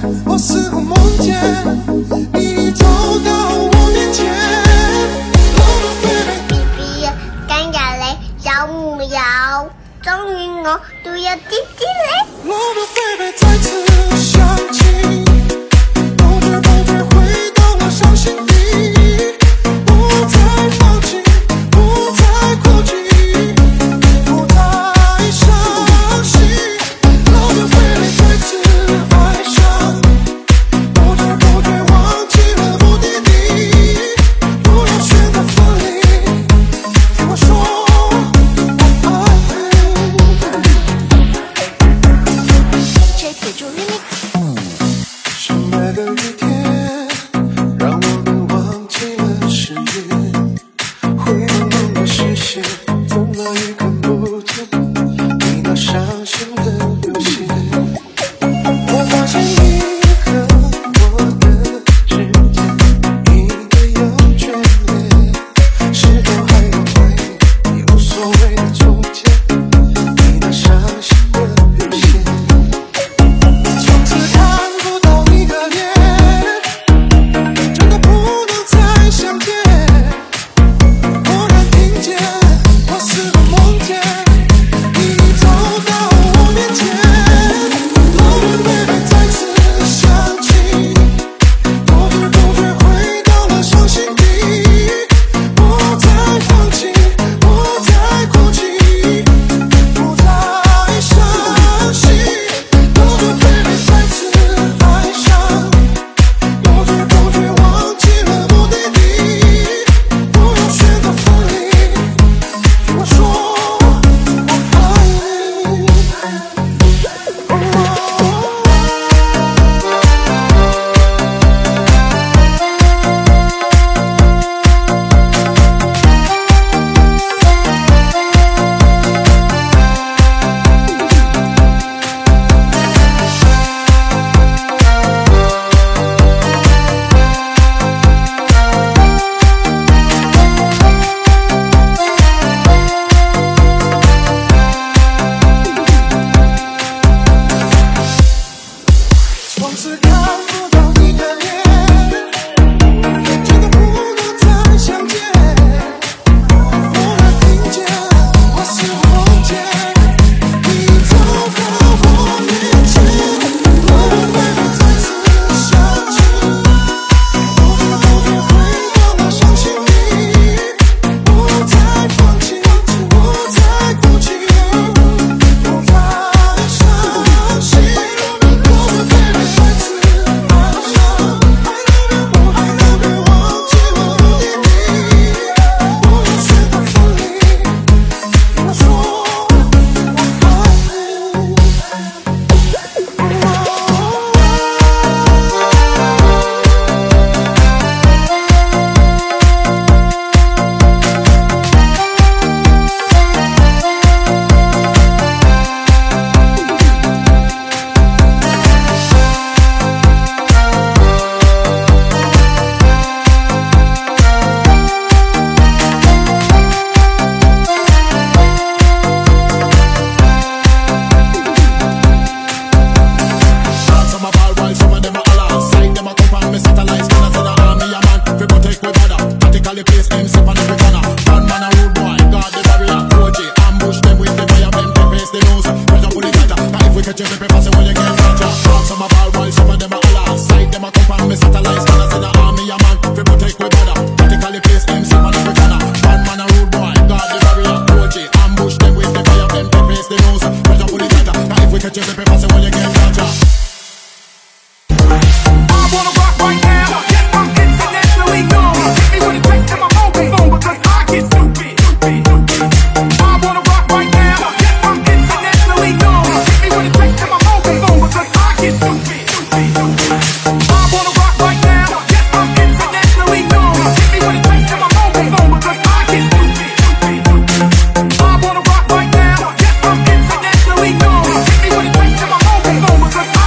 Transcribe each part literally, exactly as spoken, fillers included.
我似乎梦见你走到我面前。 B B 今日你有唔有中意我都有啲啲咧？ 我的 baby 再次想起，不知不觉回到了伤心地，不再放弃，不再哭泣，不再伤心。我的 baby 再次爱上，不知不觉忘记了目的地，不要选择分离，听我说我爱你。是那个雨天，让我们忘记了誓言，灰蒙蒙的视线，怎么也看不见你那伤心的流血。我发现你和我的之间应该有眷恋，是否还有回忆无所谓的中间，你那伤心的流血。从此看不到你的脸，真的不能再相见。忽然听见，我似乎梦见你走到我面前。我的 baby 再次想起，不知不觉回到了伤心地，不再放弃，不再哭泣，不再伤心。我的 baby 再次爱上，不知不觉忘记了目的地，不要选择分离，听我说我爱你。从此看不到你的脸，真的不能再相见。忽然听见，我似乎梦见你走到我面前。我的 baby 再次想起，不知不觉回到了伤心地，不再放弃，不再哭泣，不再伤心。我的 baby 再次爱上，不还能别忘记了目的地，不要选择分离，听我说我爱你。 Some a ball while some of them a holler. Side them a come from me satellites, can I send a army a man. Fi protect we border, tactically place M C on every corner. One man a rude boy, guard the barrier. O G ambush them with the fire, them to face the news. Pressure pull the catcher, 'cause if we catch you, we pass it when you get catcher. Some a ball while some of them a holler. Side them a come from me satellites, can I send a army a man. Fi protect we border, tactically place M C on every corner. One man a rude boy, guard the barrier. O G ambush them with the fire, them to face the news. Pressure pull the catcher, 'cause if we catch you, we pass it when you get catcher. I wanna rock right now. Yes, I'm internationally known. Hit me with a text in my mobile phone because I get stupid. I wanna rock right now. Yes, I'm internationally known. Hit me with a text in my mobile phone because I get stupid. I wanna rock right now. Yes, I'm internationally known. Hit me with a text in my mobile phone because I get stupid. I wanna rock right now. Yes, I'm internationally known. Hit me with a text in my mobile phone because I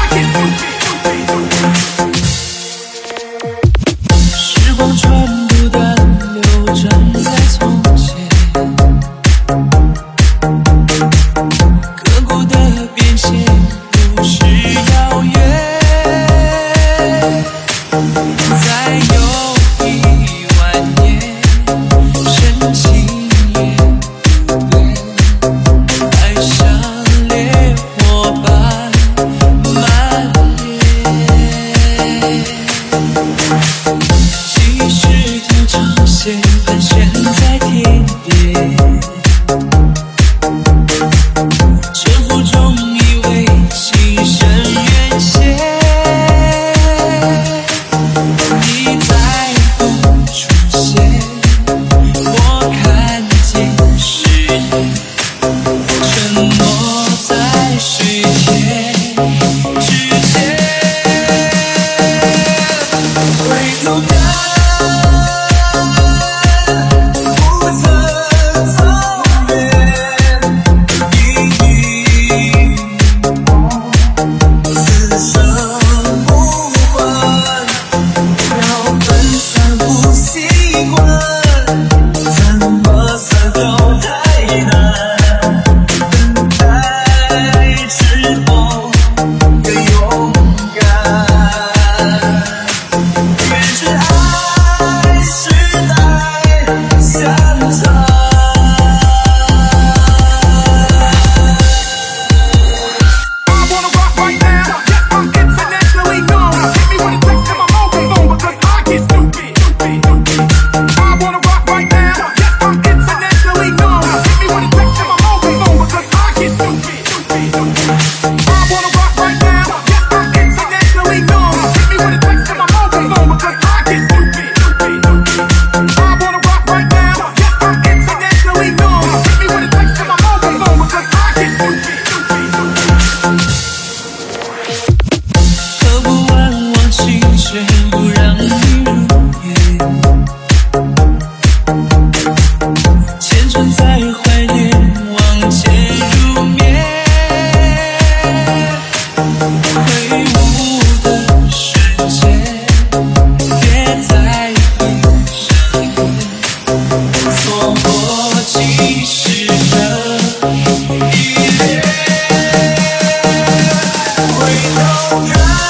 don't drive.